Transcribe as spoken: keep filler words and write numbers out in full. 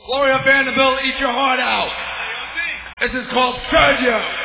Gloria Vanderbilt, eat your heart out. This is called Sergio.